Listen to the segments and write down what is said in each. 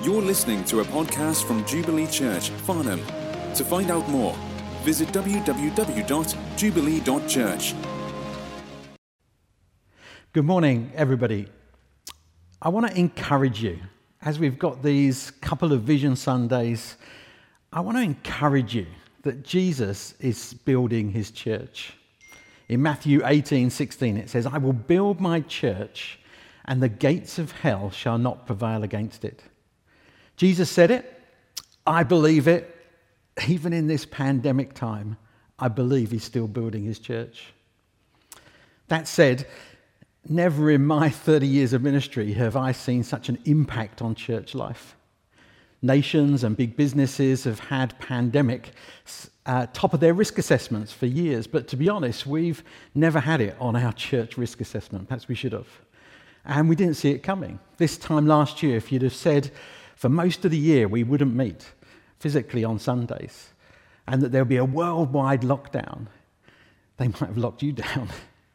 You're listening to a podcast from Jubilee Church, Farnham. To find out more, visit www.jubilee.church. Good morning, everybody. I want to encourage you, as we've got these couple of Vision Sundays, I want to encourage you that Jesus is building his church. In Matthew 18:16, it says, "I will build my church, and the gates of hell shall not prevail against it." Jesus said it. I believe it. Even in this pandemic time, I believe he's still building his church. That said, never in my 30 years of ministry have I seen such an impact on church life. Nations and big businesses have had pandemic top of their risk assessments for years, but to be honest, we've never had it on our church risk assessment. Perhaps we should have. And we didn't see it coming. This time last year, if you'd have said for most of the year we wouldn't meet physically on Sundays and that there'll be a worldwide lockdown, they might have locked you down.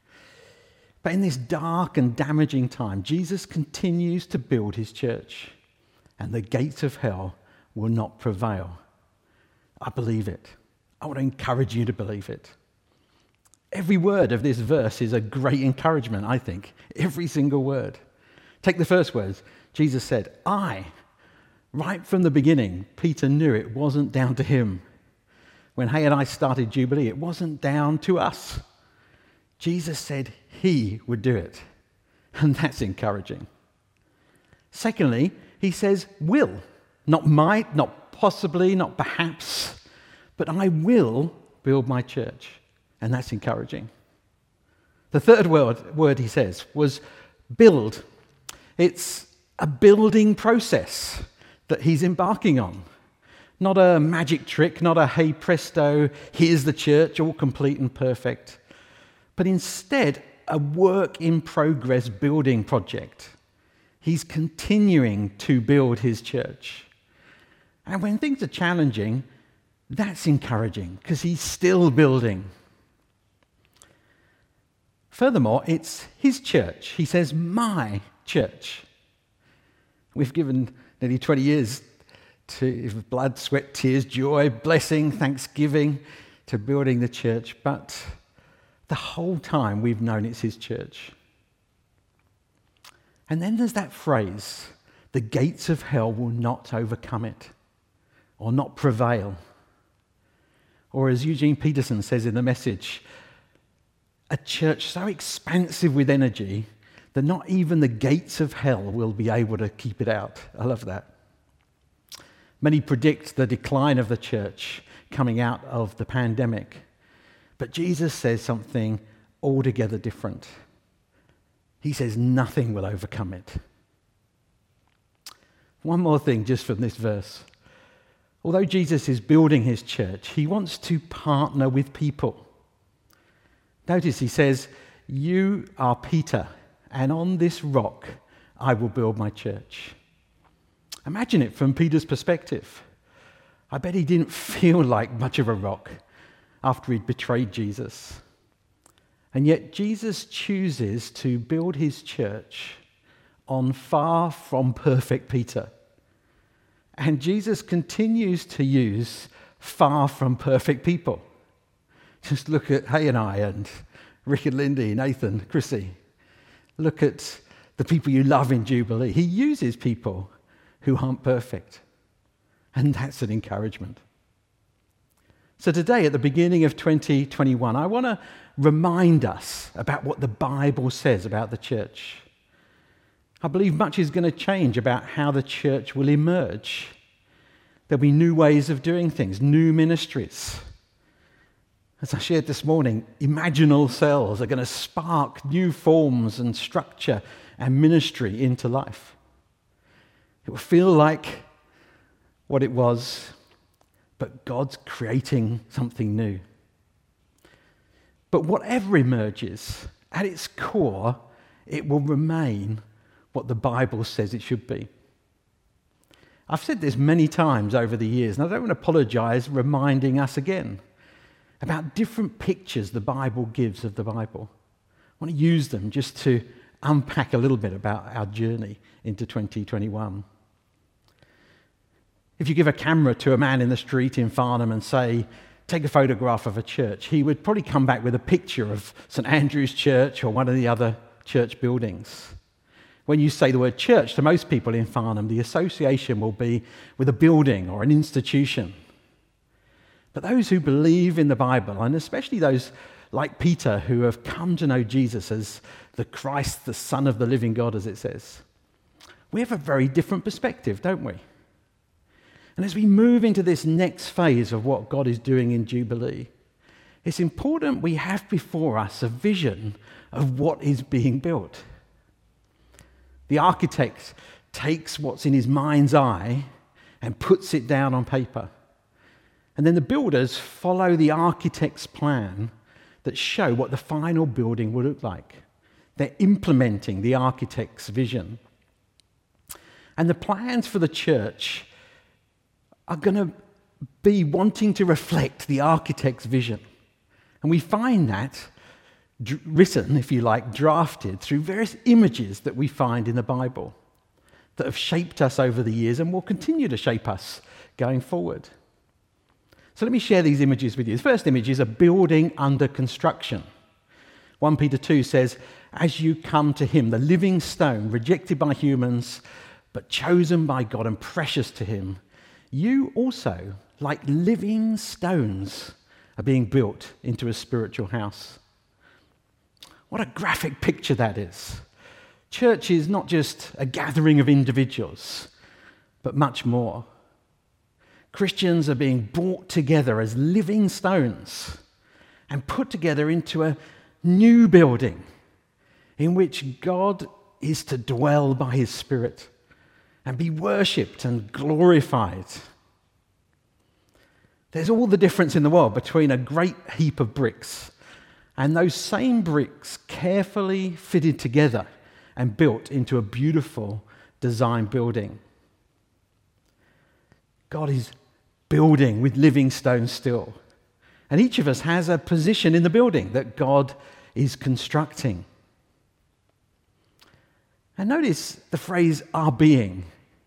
But in this dark and damaging time, Jesus continues to build his church, and the gates of hell will not prevail. I believe it. I want to encourage you to believe it. Every word of this verse is a great encouragement, I think. Every single word. Take the first words. Jesus said, I. Right from the beginning, Peter knew it wasn't down to him. When Hay and I started Jubilee, it wasn't down to us. Jesus said he would do it. And that's encouraging. Secondly, he says will. Not might, not possibly, not perhaps, but I will build my church. And that's encouraging. The third word he says was build. It's a building process that he's embarking on. Not a magic trick, not a hey presto, here's the church, all complete and perfect. But instead, a work in progress building project. He's continuing to build his church. And when things are challenging, that's encouraging because he's still building. Furthermore, it's his church. He says, my church. We've given nearly 20 years to blood, sweat, tears, joy, blessing, thanksgiving to building the church. But the whole time we've known it's his church. And then there's that phrase, the gates of hell will not overcome it or not prevail. Or as Eugene Peterson says in The Message, a church so expansive with energy that not even the gates of hell will be able to keep it out. I love that. Many predict the decline of the church coming out of the pandemic. But Jesus says something altogether different. He says nothing will overcome it. One more thing just from this verse. Although Jesus is building his church, he wants to partner with people. Notice he says, you are Peter, and on this rock I will build my church. Imagine it from Peter's perspective. I bet he didn't feel like much of a rock after he'd betrayed Jesus. And yet Jesus chooses to build his church on far from perfect Peter. And Jesus continues to use far from perfect people. Just look at Hay and I and Rick and Lindy, Nathan, Chrissy. Look at the people you love in Jubilee. He uses people who aren't perfect. And that's an encouragement. So today, at the beginning of 2021, I want to remind us about what the Bible says about the church. I believe much is going to change about how the church will emerge. There'll be new ways of doing things, new ministries. As I shared this morning, imaginal cells are going to spark new forms and structure and ministry into life. It will feel like what it was, but God's creating something new. But whatever emerges, at its core, it will remain what the Bible says it should be. I've said this many times over the years, and I don't want to apologize reminding us again about different pictures the Bible gives of the Bible. I want to use them just to unpack a little bit about our journey into 2021. If you give a camera to a man in the street in Farnham and say, take a photograph of a church, he would probably come back with a picture of St Andrew's Church or one of the other church buildings. When you say the word church to most people in Farnham, the association will be with a building or an institution. But those who believe in the Bible, and especially those like Peter who have come to know Jesus as the Christ, the Son of the living God, as it says, we have a very different perspective, don't we? And as we move into this next phase of what God is doing in Jubilee, it's important we have before us a vision of what is being built. The architect takes what's in his mind's eye and puts it down on paper. And then the builders follow the architect's plan that show what the final building will look like. They're implementing the architect's vision. And the plans for the church are going to be wanting to reflect the architect's vision. And we find that written, if you like, drafted through various images that we find in the Bible that have shaped us over the years and will continue to shape us going forward. So let me share these images with you. The first image is a building under construction. 1 Peter 2 says, as you come to him, the living stone, rejected by humans, but chosen by God and precious to him, you also, like living stones, are being built into a spiritual house. What a graphic picture that is. Church is not just a gathering of individuals, but much more. Christians are being brought together as living stones and put together into a new building in which God is to dwell by his Spirit and be worshipped and glorified. There's all the difference in the world between a great heap of bricks and those same bricks carefully fitted together and built into a beautiful design building. God is building with living stones still. And each of us has a position in the building that God is constructing. And notice the phrase, our being.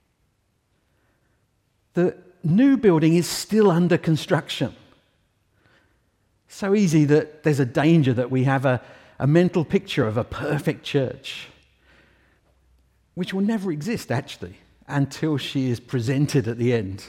The new building is still under construction. So easy that there's a danger that we have a mental picture of a perfect church, which will never exist, actually, until she is presented at the end.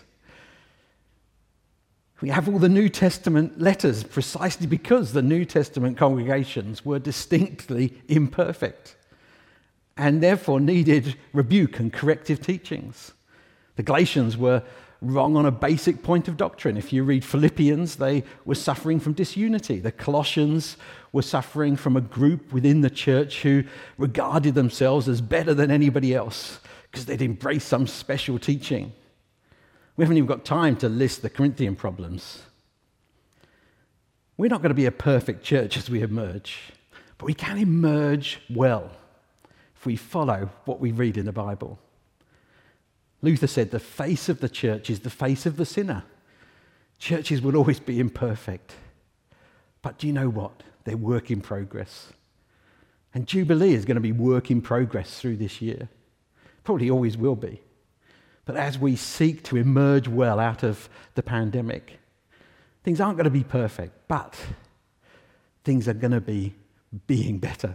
We have all the New Testament letters precisely because the New Testament congregations were distinctly imperfect and therefore needed rebuke and corrective teachings. The Galatians were wrong on a basic point of doctrine. If you read Philippians, they were suffering from disunity. The Colossians were suffering from a group within the church who regarded themselves as better than anybody else because they'd embraced some special teaching. We haven't even got time to list the Corinthian problems. We're not going to be a perfect church as we emerge, but we can emerge well if we follow what we read in the Bible. Luther said the face of the church is the face of the sinner. Churches will always be imperfect. But do you know what? They're work in progress. And Jubilee is going to be work in progress through this year. Probably always will be. But as we seek to emerge well out of the pandemic, things aren't going to be perfect, but things are going to be being better.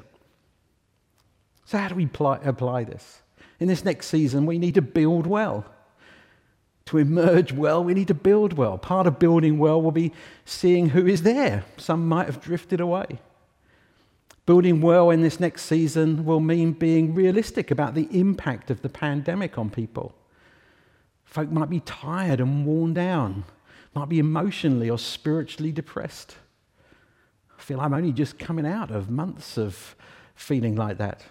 So how do we apply this? In this next season, we need to build well. To emerge well, we need to build well. Part of building well will be seeing who is there. Some might have drifted away. Building well in this next season will mean being realistic about the impact of the pandemic on people. Folk might be tired and worn down, might be emotionally or spiritually depressed. I feel I'm only just coming out of months of feeling like that.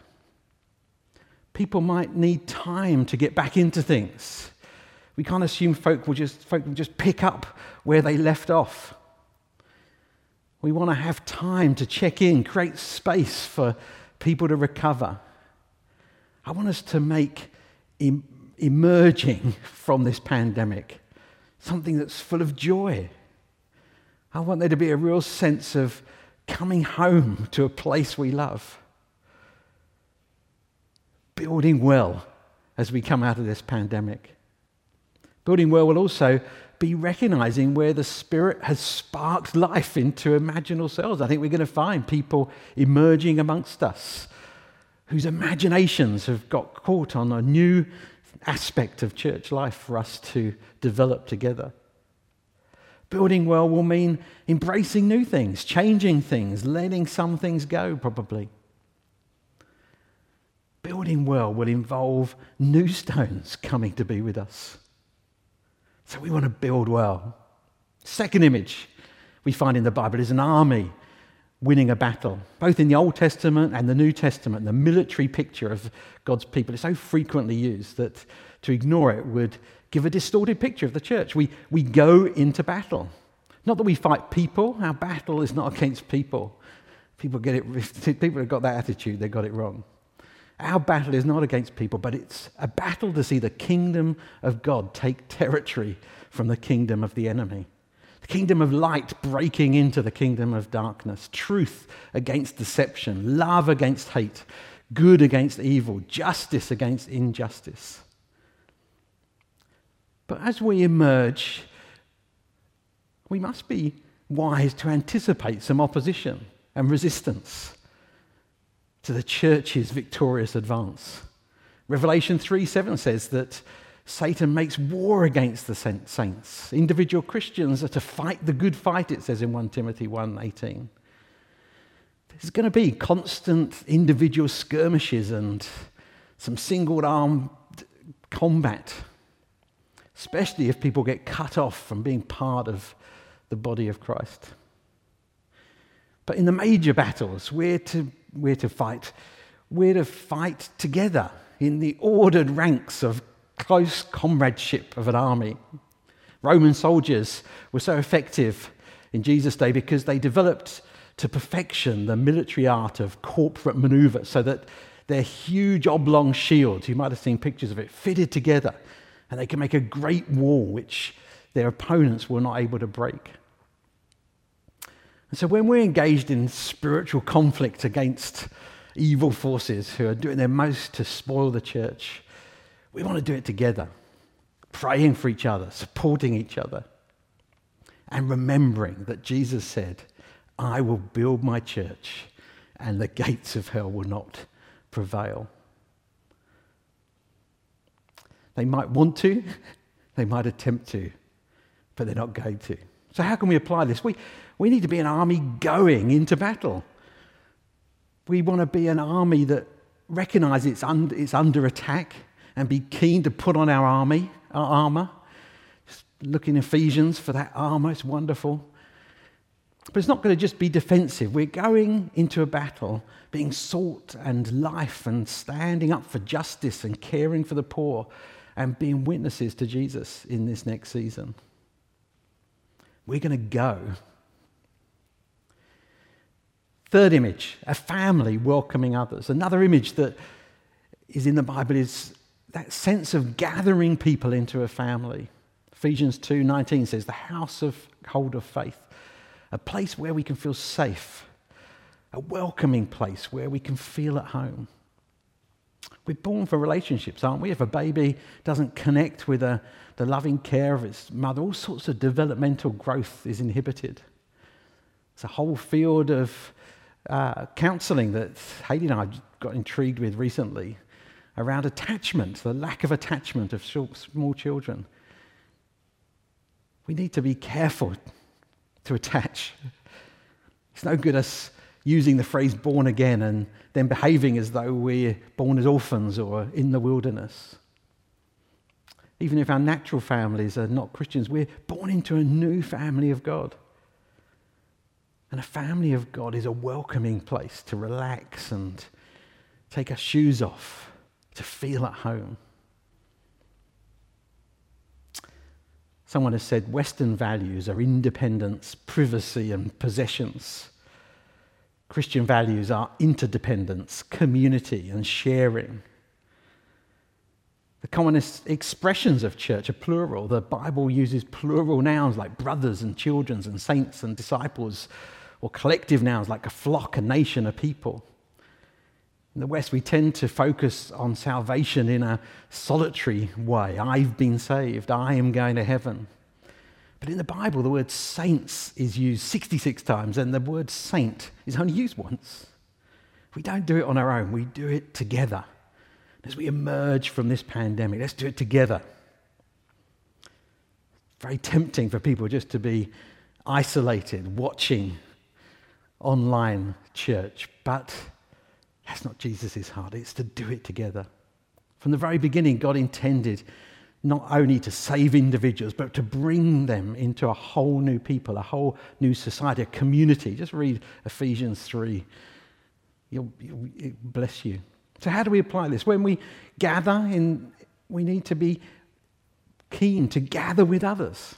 People might need time to get back into things. We can't assume folk will just pick up where they left off. We want to have time to check in, create space for people to recover. I want us to make emerging from this pandemic something that's full of joy. I want there to be a real sense of coming home to a place we love. Building well as we come out of this pandemic. Building well will also be recognizing where the Spirit has sparked life into imaginal selves. I think we're going to find people emerging amongst us whose imaginations have got caught on a new aspect of church life for us to develop together. Building well will mean embracing new things, changing things, letting some things go, probably. Building well will involve new stones coming to be with us. So we want to build well. Second image we find in the Bible is an army winning a battle. Both in the Old Testament and the New Testament, the military picture of God's people is so frequently used that to ignore it would give a distorted picture of the church. We go into battle. Not that we fight people. Our battle is not against people. People have got that attitude, they got it wrong. Our battle is not against people, but it's a battle to see the kingdom of God take territory from the kingdom of the enemy. The kingdom of light breaking into the kingdom of darkness. Truth against deception. Love against hate. Good against evil. Justice against injustice. But as we emerge, we must be wise to anticipate some opposition and resistance to the church's victorious advance. Revelation 3:7 says that Satan makes war against the saints. Individual Christians are to fight the good fight, it says in 1 Timothy 1:18. There's going to be constant individual skirmishes and some single-armed combat, especially if people get cut off from being part of the body of Christ. But in the major battles, we're to fight. We're to fight together in the ordered ranks of close comradeship of an army. Roman soldiers were so effective in Jesus' day because they developed to perfection the military art of corporate maneuver, so that their huge oblong shields, you might have seen pictures of it, fitted together, and they could make a great wall which their opponents were not able to break. And so when we're engaged in spiritual conflict against evil forces who are doing their most to spoil the church, we want to do it together, praying for each other, supporting each other, and remembering that Jesus said, "I will build my church and the gates of hell will not prevail." They might want to, they might attempt to, but they're not going to. So how can we apply this? We need to be an army going into battle. We want to be an army that recognizes it's under attack and be keen to put on our armor. Just look in Ephesians for that armor, it's wonderful. But it's not going to just be defensive. We're going into a battle, being salt and life and standing up for justice and caring for the poor and being witnesses to Jesus in this next season. We're going to go. Third image, a family welcoming others. Another image that is in the Bible is that sense of gathering people into a family. Ephesians 2:19 says, the household of faith, a place where we can feel safe, a welcoming place where we can feel at home. We're born for relationships, aren't we? If a baby doesn't connect with the loving care of its mother, all sorts of developmental growth is inhibited. It's a whole field of counselling that Hayley and I got intrigued with recently around attachment, the lack of attachment of small children. We need to be careful to attach. It's no good us using the phrase born again and then behaving as though we're born as orphans or in the wilderness. Even if our natural families are not Christians, we're born into a new family of God. And a family of God is a welcoming place to relax and take our shoes off, to feel at home. Someone has said Western values are independence, privacy, and possessions. Christian values are interdependence, community, and sharing. The commonest expressions of church are plural. The Bible uses plural nouns like brothers and children and saints and disciples, or collective nouns like a flock, a nation, a people. In the West, we tend to focus on salvation in a solitary way. I've been saved. I am going to heaven. But in the Bible, the word saints is used 66 times, and the word saint is only used once. We don't do it on our own. We do it together. As we emerge from this pandemic, let's do it together. Very tempting for people just to be isolated, watching online church, but that's not Jesus' heart. It's to do it together. From the very beginning, God intended not only to save individuals, but to bring them into a whole new people, a whole new society, a community. Just read Ephesians 3. It bless you. So how do we apply this? When we gather, we need to be keen to gather with others.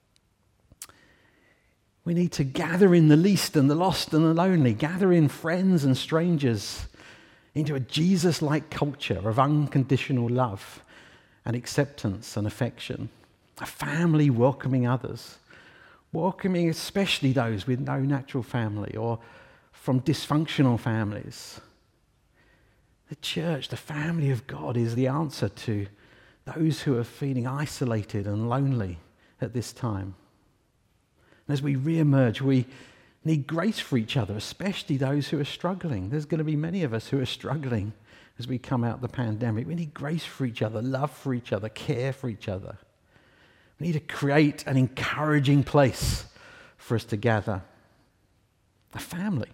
We need to gather in the least and the lost and the lonely, gather in friends and strangers into a Jesus-like culture of unconditional love and acceptance and affection. A family welcoming others, welcoming especially those with no natural family or from dysfunctional families. The church, the family of God, is the answer to those who are feeling isolated and lonely at this time. And as we re-emerge, we need grace for each other, especially those who are struggling. There's going to be many of us who are struggling as we come out of the pandemic. We need grace for each other, love for each other, care for each other. We need to create an encouraging place for us to gather. A family.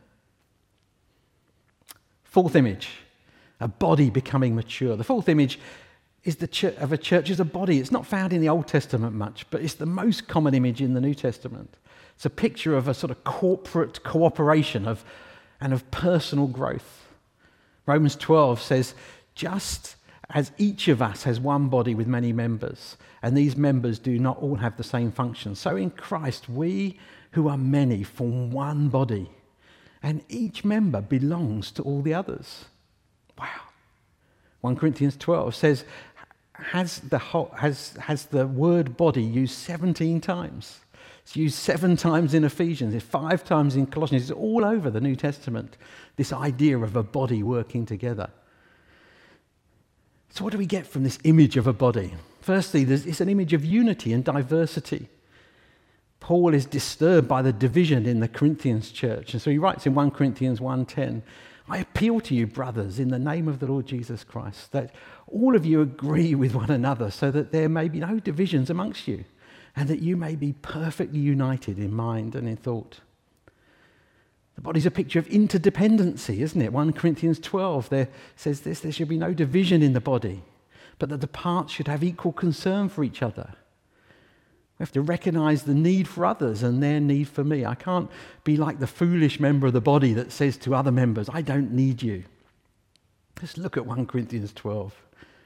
Fourth image, a body becoming mature. The fourth image is the church, of a church as a body. It's not found in the Old Testament much, but it's the most common image in the New Testament. It's a picture of a sort of corporate cooperation and of personal growth. Romans 12 says, just as each of us has one body with many members, and these members do not all have the same function, so in Christ we who are many form one body, and each member belongs to all the others. Wow. 1 Corinthians 12 says, has the word body used 17 times. It's used 7 times in Ephesians, it's 5 times in Colossians. It's all over the New Testament, this idea of a body working together. So what do we get from this image of a body? Firstly, it's an image of unity and diversity. Paul is disturbed by the division in the Corinthians church. And so he writes in 1 Corinthians 1:10, I appeal to you, brothers, in the name of the Lord Jesus Christ, that all of you agree with one another so that there may be no divisions amongst you, and that you may be perfectly united in mind and in thought. The body's a picture of interdependency, isn't it? 1 Corinthians 12 there says this, there should be no division in the body, but that the parts should have equal concern for each other. We have to recognize the need for others and their need for me. I can't be like the foolish member of the body that says to other members, I don't need you. Let's look at 1 Corinthians 12.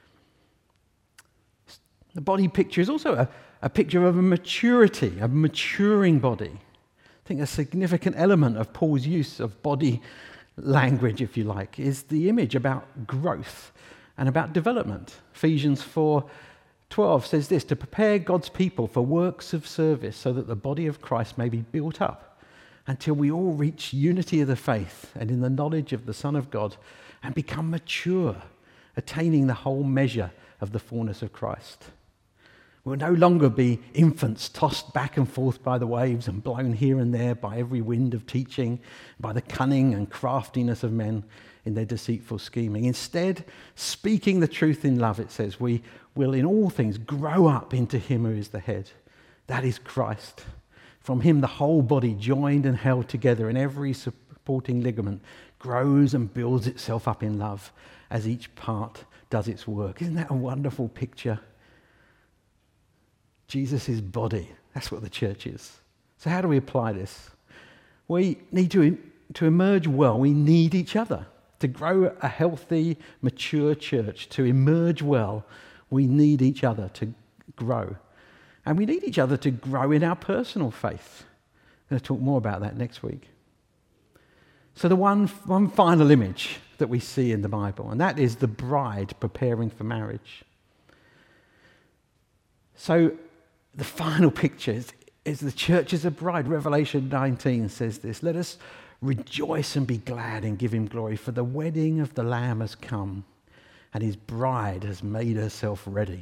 The body picture is also a picture of a maturity, a maturing body. I think a significant element of Paul's use of body language, if you like, is the image about growth and about development. Ephesians 4:12 says this, to prepare God's people for works of service so that the body of Christ may be built up until we all reach unity of the faith and in the knowledge of the Son of God and become mature, attaining the whole measure of the fullness of Christ. We'll no longer be infants tossed back and forth by the waves and blown here and there by every wind of teaching, by the cunning and craftiness of men in their deceitful scheming. Instead, speaking the truth in love, it says, we will in all things grow up into him who is the head. That is Christ. From him the whole body, joined and held together in every supporting ligament, grows and builds itself up in love as each part does its work. Isn't that a wonderful picture? Jesus' body. That's what the church is. So how do we apply this? We need to emerge well. We need each other. To grow a healthy, mature church, to emerge well, we need each other to grow. And we need each other to grow in our personal faith. I'm going to talk more about that next week. So the one final image that we see in the Bible, and that is the bride preparing for marriage. So the final picture is the church as a bride. Revelation 19 says this, let us Rejoice and be glad and give him glory, for the wedding of the Lamb has come, and his bride has made herself ready.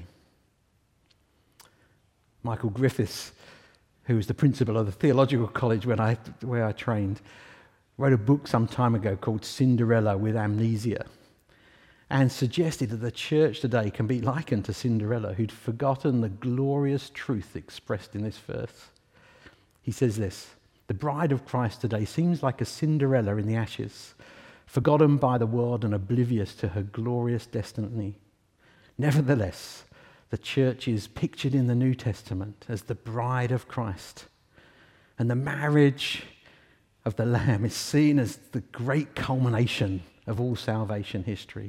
Michael Griffiths, who was the principal of the theological college where I trained, wrote a book some time ago called Cinderella with Amnesia, and suggested that the church today can be likened to Cinderella, who'd forgotten the glorious truth expressed in this verse. He says this: the bride of Christ today seems like a Cinderella in the ashes, forgotten by the world and oblivious to her glorious destiny. Nevertheless, the church is pictured in the New Testament as the bride of Christ, and the marriage of the Lamb is seen as the great culmination of all salvation history.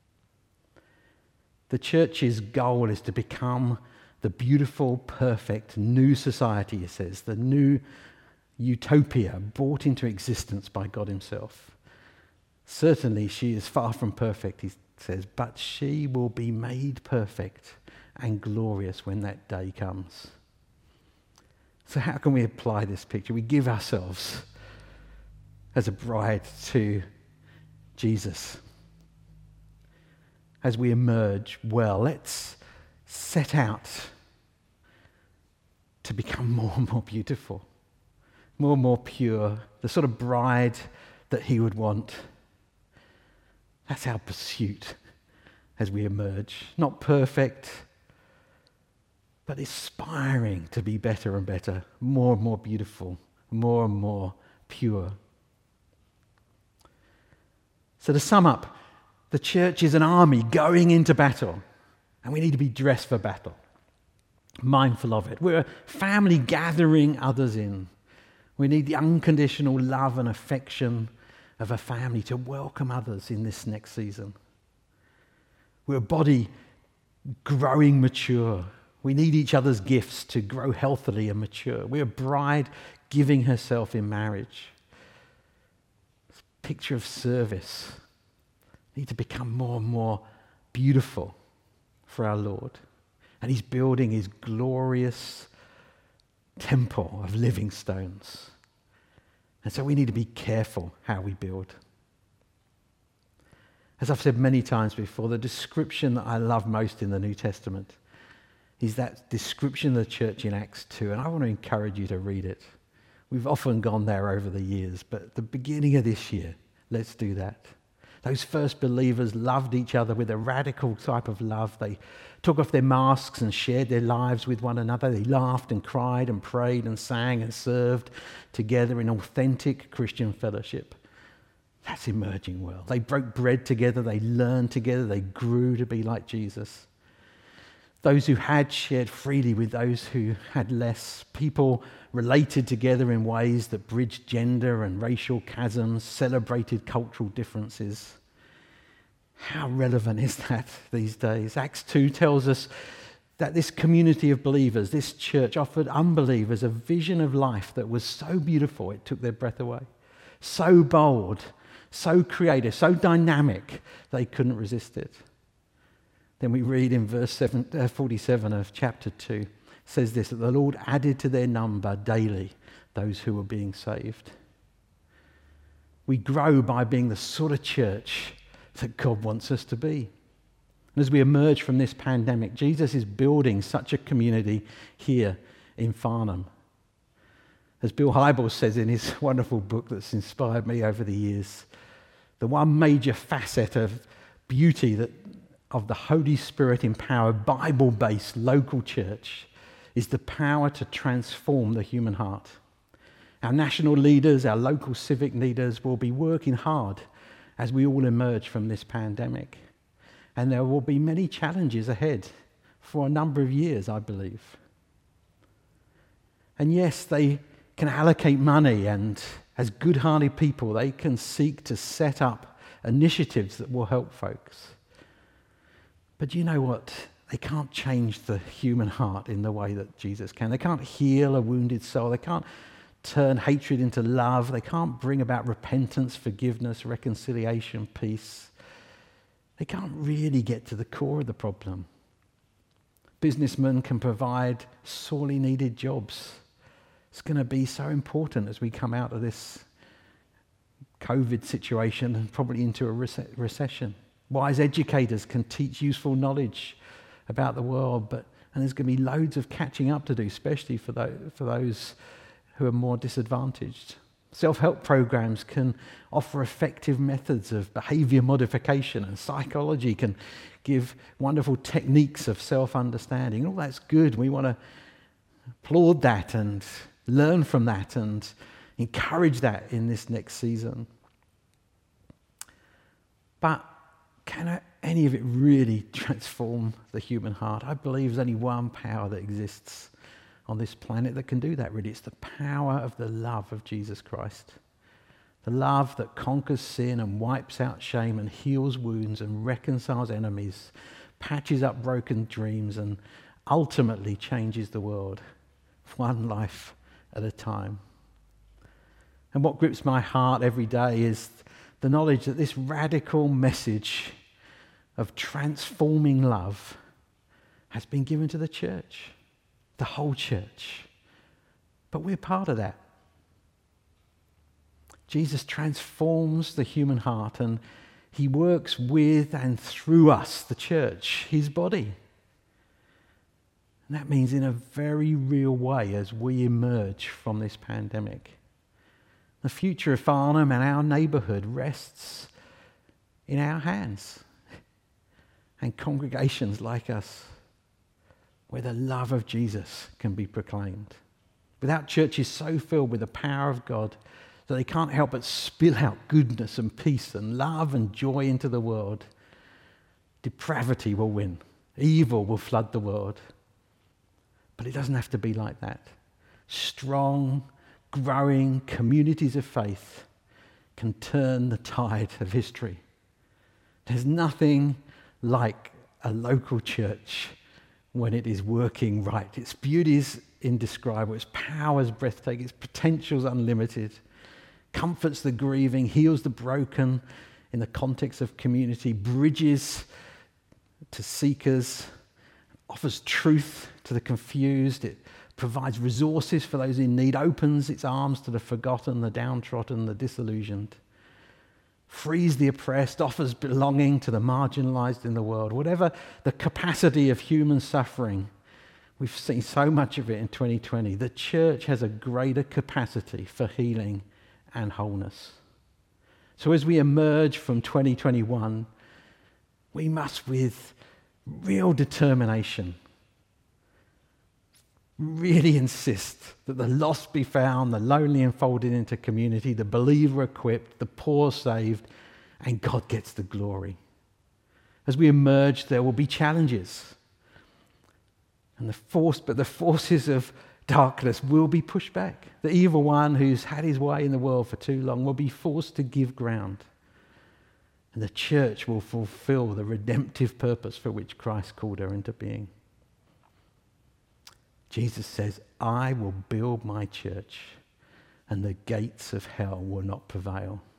The church's goal is to become the beautiful, perfect, new society, he says, the new utopia brought into existence by God himself. Certainly she is far from perfect, he says, but she will be made perfect and glorious when that day comes. So how can we apply this picture? We give ourselves as a bride to Jesus. As we emerge, well, let's set out to become more and more beautiful, more and more pure, the sort of bride that he would want. That's our pursuit as we emerge. Not perfect, but aspiring to be better and better, more and more beautiful, more and more pure. So to sum up, the church is an army going into battle, and we need to be dressed for battle, mindful of it. We're a family gathering others in. We need the unconditional love and affection of a family to welcome others in this next season. We're a body growing mature. We need each other's gifts to grow healthily and mature. We're a bride giving herself in marriage. It's a picture of service. We need to become more and more beautiful for our Lord. And he's building his glorious temple of living stones. And so we need to be careful how we build. As I've said many times before, the description that I love most in the New Testament is that description of the church in Acts 2, and I want to encourage you to read it. We've often gone there over the years, but at the beginning of this year, let's do that. Those first believers loved each other with a radical type of love. They took off their masks and shared their lives with one another. They laughed and cried and prayed and sang and served together in authentic Christian fellowship. That's emerging well. They broke bread together. They learned together. They grew to be like Jesus. Those who had shared freely with those who had less. People related together in ways that bridged gender and racial chasms, celebrated cultural differences. How relevant is that these days? Acts 2 tells us that this community of believers, this church, offered unbelievers a vision of life that was so beautiful it took their breath away. So bold, so creative, so dynamic, they couldn't resist it. Then we read in verse 47 of chapter 2, says this, that the Lord added to their number daily those who were being saved. We grow by being the sort of church that God wants us to be. And as we emerge from this pandemic, Jesus is building such a community here in Farnham. As Bill Hybels says in his wonderful book that's inspired me over the years, the one major facet of beauty of the Holy Spirit-empowered, Bible-based local church is the power to transform the human heart. Our national leaders, our local civic leaders will be working hard as we all emerge from this pandemic. And there will be many challenges ahead for a number of years, I believe. And yes, they can allocate money, and as good-hearted people, they can seek to set up initiatives that will help folks. But you know what? They can't change the human heart in the way that Jesus can. They can't heal a wounded soul. They can't turn hatred into love. They can't bring about repentance, forgiveness, reconciliation, peace. They can't really get to the core of the problem. Businessmen can provide sorely needed jobs. It's going to be so important as we come out of this COVID situation and probably into a recession. Wise educators can teach useful knowledge about the world, and there's going to be loads of catching up to do, especially for those who are more disadvantaged. Self-help programs can offer effective methods of behavior modification, and psychology can give wonderful techniques of self-understanding. All that's good. We want to applaud that and learn from that and encourage that in this next season. But can any of it really transform the human heart? I believe there's only one power that exists on this planet that can do that, really. It's the power of the love of Jesus Christ. The love that conquers sin and wipes out shame and heals wounds and reconciles enemies, patches up broken dreams, and ultimately changes the world, one life at a time. And what grips my heart every day is the knowledge that this radical message of transforming love has been given to the church. The whole church. But we're part of that. Jesus transforms the human heart and he works with and through us, the church, his body. And that means in a very real way as we emerge from this pandemic. The future of Farnham and our neighbourhood rests in our hands and congregations like us, where the love of Jesus can be proclaimed. Without churches so filled with the power of God that they can't help but spill out goodness and peace and love and joy into the world, depravity will win. Evil will flood the world. But it doesn't have to be like that. Strong, growing communities of faith can turn the tide of history. There's nothing like a local church when it is working right. Its beauty is indescribable, its power is breathtaking, its potential is unlimited, comforts the grieving, heals the broken in the context of community, bridges to seekers, offers truth to the confused, it provides resources for those in need, opens its arms to the forgotten, the downtrodden, the disillusioned, frees the oppressed, offers belonging to the marginalized in the world. Whatever the capacity of human suffering, we've seen so much of it in 2020. The church has a greater capacity for healing and wholeness. So as we emerge from 2021, we must, with real determination, really insist that the lost be found, the lonely enfolded into community, the believer equipped, the poor saved, and God gets the glory. As we emerge, there will be challenges. And the forces of darkness will be pushed back. The evil one who's had his way in the world for too long will be forced to give ground. And the church will fulfill the redemptive purpose for which Christ called her into being. Jesus says, I will build my church, and the gates of hell will not prevail.